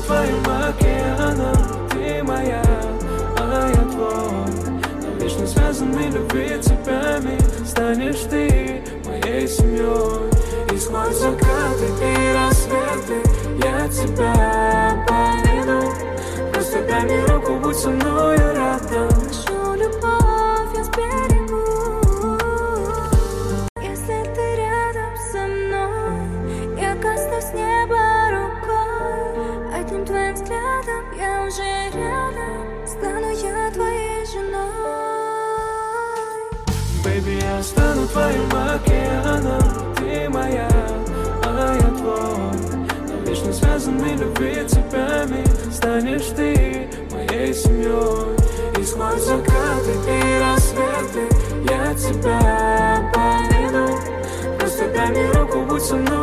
твоим океаном. Ты моя, а я твой. Навечно связаны любви цепями. Станешь ты моей семьей. И сквозь закаты и рассветы я тебя поведу. Просто дай мне руку, будь со мною рядом. Нашу любовь я сберегу. Если ты рядом со мной, я коснусь неба рукой. Одним твоим взглядом я уже рядом. Стану я твоей женой. Baby, я стану твоим океаном. Ты моя, а я твой. Навечно связаны любви цепями. Станешь ты моей семьей. И сквозь закаты и рассветы я тебя поведу. Просто дай мне руку, будь со мной.